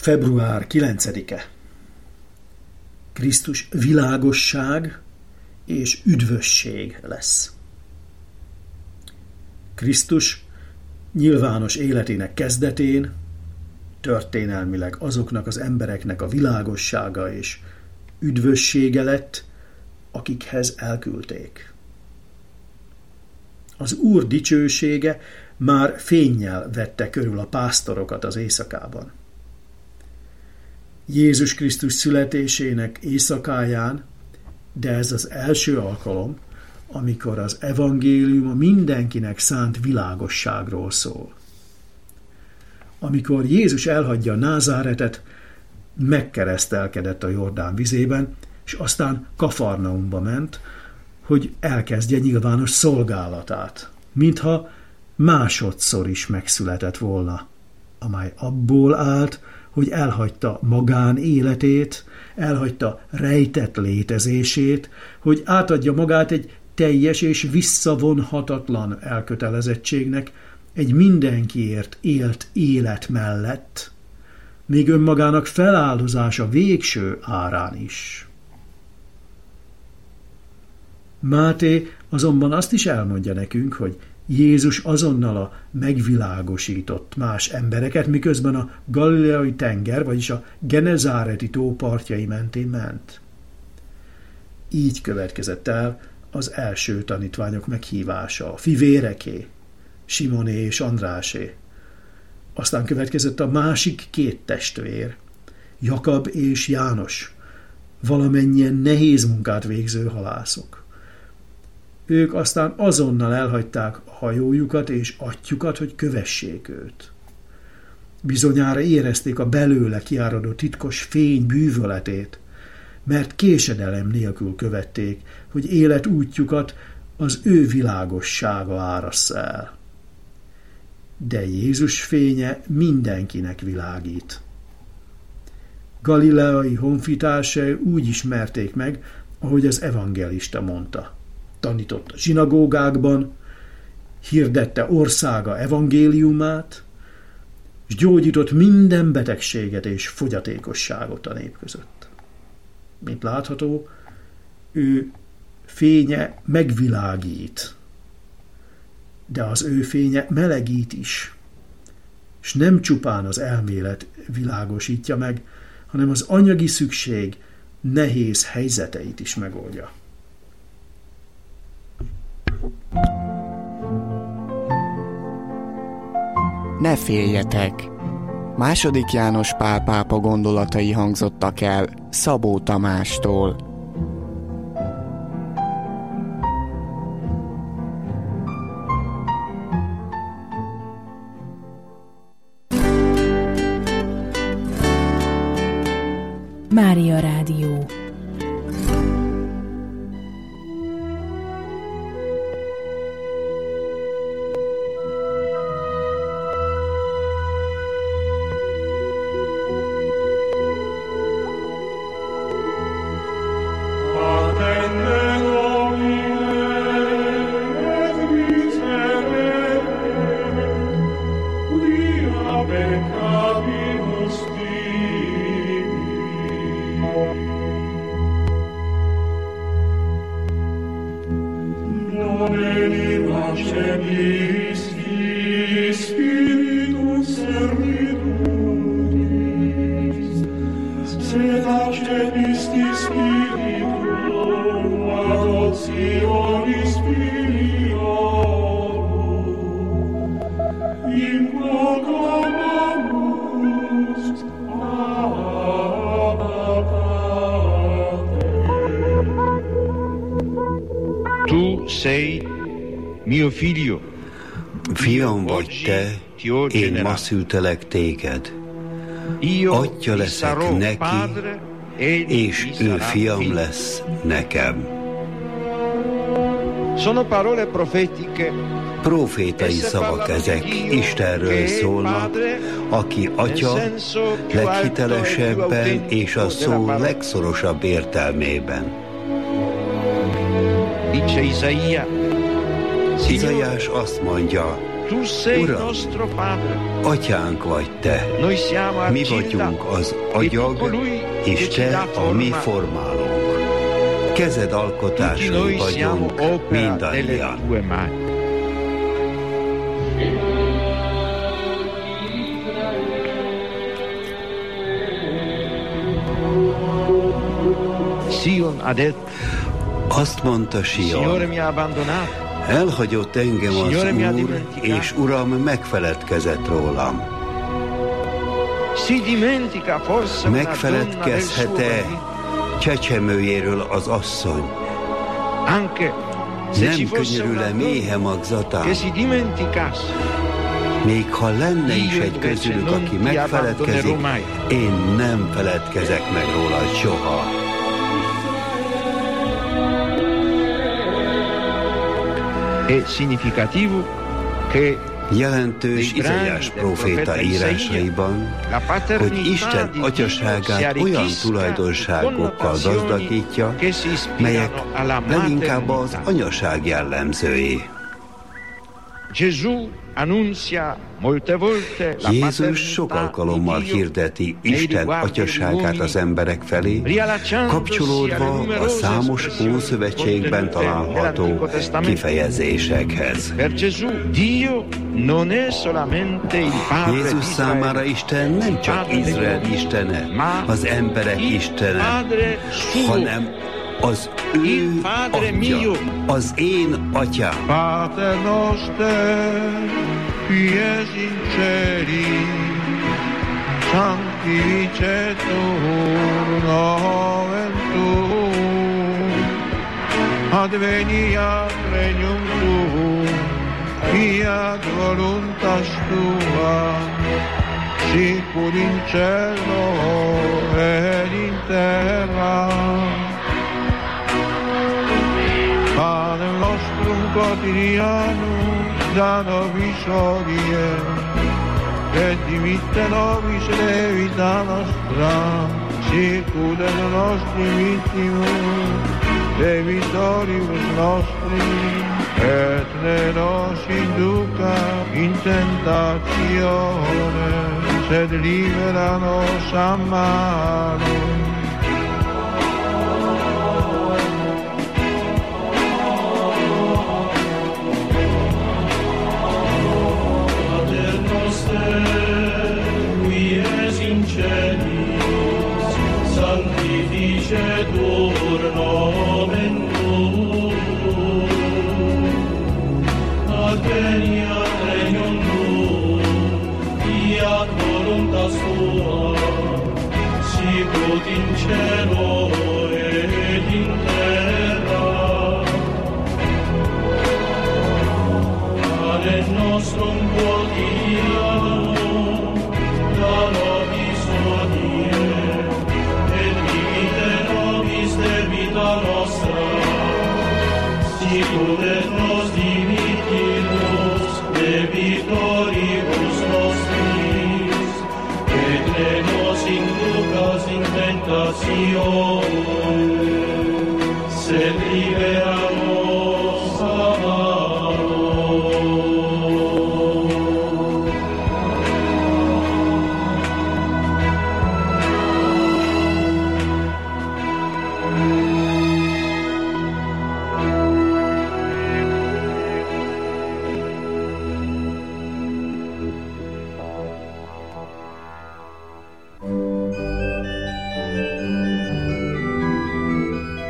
Február 9-e. Krisztus világosság és üdvösség lesz. Krisztus nyilvános életének kezdetén történelmileg azoknak az embereknek a világossága és üdvössége lett, akikhez elküldték. Az Úr dicsősége már fénnyel vette körül a pásztorokat az éjszakában. Jézus Krisztus születésének éjszakáján, de ez az első alkalom, amikor az evangélium a mindenkinek szánt világosságról szól. Amikor Jézus elhagyja Názáretet, megkeresztelkedett a Jordán vizében, és aztán Kafarnaumba ment, hogy elkezdje nyilvános szolgálatát, mintha másodszor is megszületett volna, amely abból állt, hogy elhagyta magán életét, elhagyta rejtett létezését, hogy átadja magát egy teljes és visszavonhatatlan elkötelezettségnek, egy mindenkiért élt élet mellett, még önmagának feláldozása végső árán is. Máté azonban azt is elmondja nekünk, hogy Jézus azonnal a megvilágosított más embereket, miközben a Galileai tenger, vagyis a Genezáreti tó partjai mentén ment. Így következett el az első tanítványok meghívása, a fivéreké, Simoné és Andrásé. Aztán következett a másik két testvér, Jakab és János, valamennyien nehéz munkát végző halászok. Ők aztán azonnal elhagyták a hajójukat és atyjukat, hogy kövessék őt. Bizonyára érezték a belőle kiáradó titkos fény bűvöletét, mert késedelem nélkül követték, hogy életútjukat az ő világossága árassza el. De Jézus fénye mindenkinek világít. Galileai honfitársai úgy ismerték meg, ahogy az evangelista mondta. Tanított a zsinagógákban, hirdette országa evangéliumát, és gyógyított minden betegséget és fogyatékosságot a nép között. Mint látható, ő fénye megvilágít, de az ő fénye melegít is, és nem csupán az elmélet világosítja meg, hanem az anyagi szükség nehéz helyzeteit is megoldja. Ne féljetek! II. János Pál pápa gondolatai hangzottak el Szabó Tamástól. Mária Rádió. Tu sei mio figlio. Fiam vagy te, én ma szültelek téged. Atya leszek neki, és ő fiam lesz nekem. Sono parole profetiche. Profétai szavak ezek, Istenről szólnak, aki atya leghitelesebben és a szó legszorosabb értelmében. Dice Isaia, Izaiás azt mondja, Uram, atyánk vagy te, mi vagyunk az agyag, és te a mi formálónk. Kezed alkotásai vagyunk mindannyian. Azt mondta Sion, elhagyott engem az Úr, és Uram megfeledkezett rólam. Megfeledkezhet-e csecsemőjéről az asszony? Nem könyörül-e méhe magzatán? Még ha lenne is egy közülük, aki megfeledkezik, én nem feledkezek meg róla soha. Jelentős Izaiás próféta írásaiban, hogy Isten atyaságát olyan tulajdonságokkal gazdagítja, melyek leginkább az anyaság jellemzői. Jézus sok alkalommal hirdeti Isten atyaságát az emberek felé, kapcsolódva a számos Ószövetségben található kifejezésekhez. Jézus számára Isten nem csak Izrael istene, az emberek istene, hanem az ő atya, az én atyám. Pater noster, qui es in celi, sanctificetur nomen tuum, adveniat regnum tuum, fiat voluntas tua, sicur in cielo et in terra. Panem nostrum quotidianum da nobis hodie, et dimitte nobis debita nostra, sicut et nostri vittimus debitoribus nostri, et ne nos induca in tentatione, sed libera nos a malo. Sanctificetur nomen tuum, adveniat regnum tuum, fiat voluntas tua, sicut in cielo et in terra. Panem nostrum quotidianum da nobis hodie, debita nostra, sicut et nos dimittimus debitoribus nostris, et ne nos inducas in tentatione, sed libera